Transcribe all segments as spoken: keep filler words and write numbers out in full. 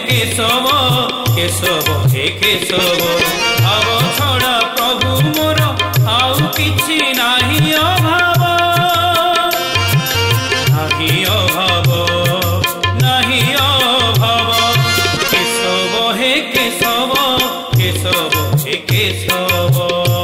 केशव केशव हे केशव भाव छड़ा प्रभु मोर आउ किछि नाही अभाव नाही अभाव नाही अभाव केशव हे केशव केशव हे केशव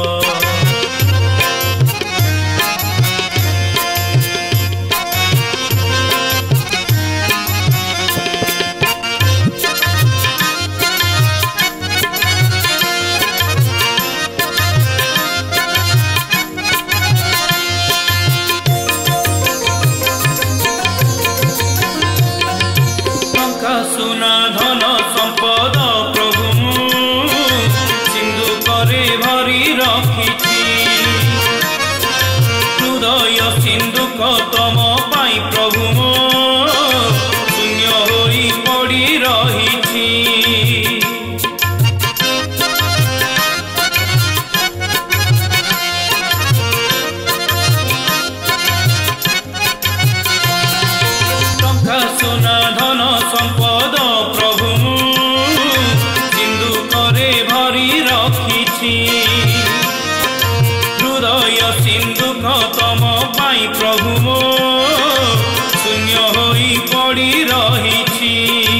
सुना धन संपद प्रभु सिंधु करे भरी रखिछि हृदय सिंधु तम पाई प्रभु शून्य होई पड़ी रहिछि टंका सुना धन संपद प्रभु सिंधु करे भरी रखिछि हृदय सिंधु तम पाई प्रभु शून्य होई पड़ी रहिछि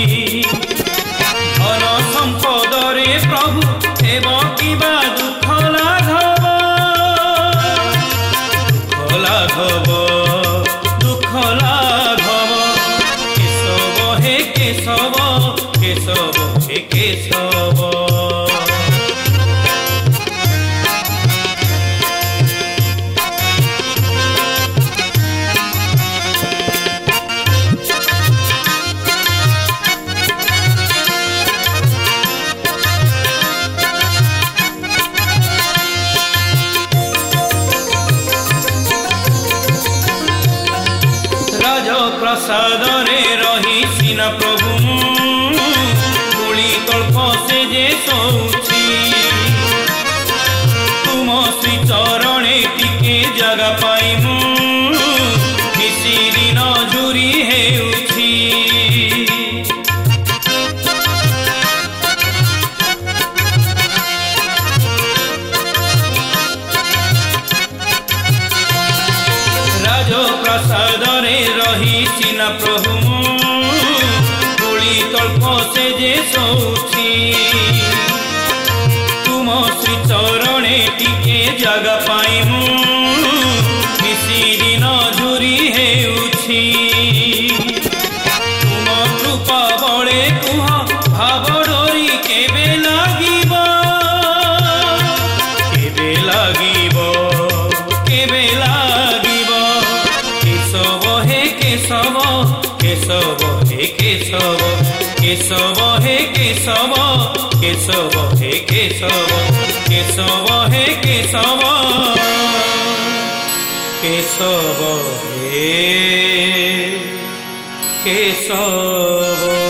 धन संपद रे प्रभु हेब किबा दुख लाघव दुख लाघव दुख लाघव केशव हे केशव केशव हे केशव प्रसाद रे रही सीना प्रभु धूली तल्प से जे सोची तुम श्री चरणे टिके जगा पाई मु मिसिरी नजुरी हेउछि राज प्रसाद रे रही सीना प्रभु धूली तल्प से जे सोची तुम श्री चरणे टिके जगा पाई मु मिसिरी नजुरी हेउछि तुम कृपा बळे कुह भाव डोरी केबे लागिब केबे लागिब केबे लागिब केशव हे केशव केशव हे केशव केशव हे केशव केशव हे केशव केशव हे केशव केशव हे केशव।